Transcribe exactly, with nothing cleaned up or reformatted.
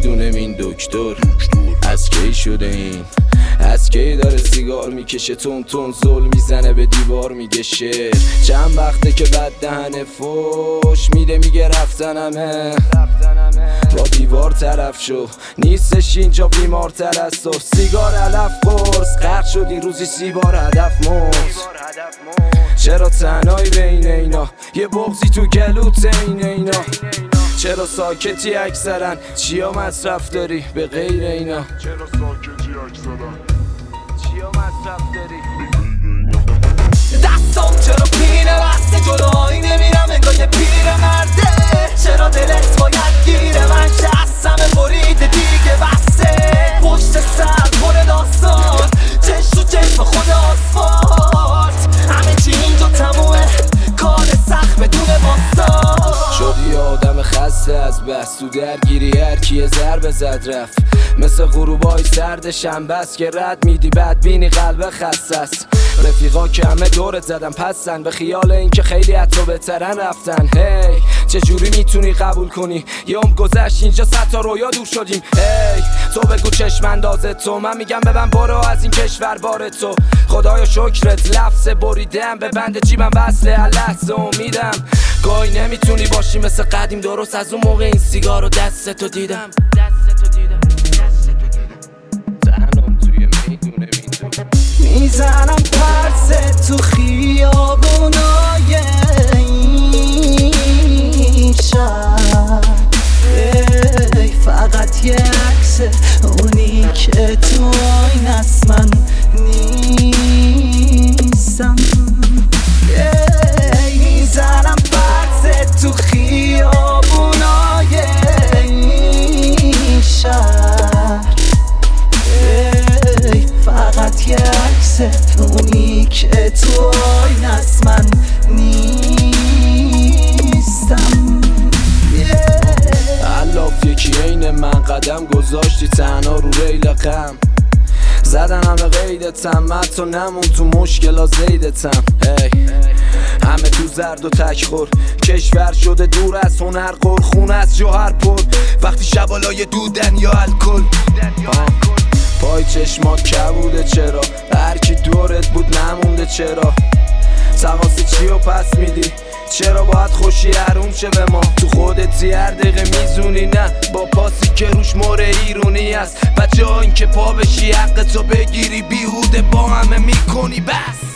میدونم این دکتر از کی شده این، از کی داره سیگار میکشه تون تون زل میزنه به دیوار میگه شعر. چند وقته که بد دهنه فوش میده میگه رفتنمه، با دیوار طرف شو نیستش اینجا بیمارتر از تو. سیگار علف قرص غرق شدی روزی سی بار هدف مرد. چرا تنهایی بین اینا، یه بغضی تو گلوت این اینا. چرا ساکتی اکثرا، چیا مصرف داری به غیر اینا؟ چرا ساکتی اکثرا، چیا مصرف داری؟ دستام چرا پینه بسته جلوی نمیرم انگار یه پیر مرده. چرا دلت باید گیره من شستم بریده دیگه بسته. پشت سر پر داستان چش تو چشم خود آسفالت. همه چی اینجا تمومه کار سخت بدون باستان. شدی آدم خسته از بس تو درگیری هر کیه ضربه زد رفت. مثل غروبای سرد شنبه است که رد میدی بدبینی قلب خسته است. رفیقا که همه دورت زدن پسن به خیال اینکه خیلی از تو بهترن رفتن. هی hey, چجوری میتونی قبول کنی یه عمر گذشت اینجا صد تا رویا دور شدیم. هی hey, تو بگو چشم اندازه تو، من میگم ببن برو از این کشور بار تو. خدایا شکرت لفظ بریدم به بند جیبم وصله هر لحظه امیدم. گاهی نمیتونی باشی مثل قدیم درست از اون موقع این سیگارو دستتو دیدم. میزنم پرسه تو خیابونای این شهر. فقط یه عکس اونی که تو این از من نیستم. میزنم پرسه تو خیابونای این شهر. فقط یه عکس اونی که تو این از من نیستم. علاف یکی عین من قدم گذاشتی تنها رو ریل غم. زدن همه قیدتم من تو نمون تو مشکلا زیدتم. hey. همه تو زرد و تکخور کشور شده دور از هنر قر. خون از جوهر پر وقتی شبالای دودن یا الکل. پای چشمات کبوده چرا، هر کی دورت بود نمونده چرا. تقاسی چی رو پس میدی، چرا باید خوشی حروم شه به ما. تو خودتی هر دقیقه میزونی نه با پاسی که روش مور ایرونی است. بچه ها این که پا بشی حق تو بگیری بیهوده با همه میکنی بس.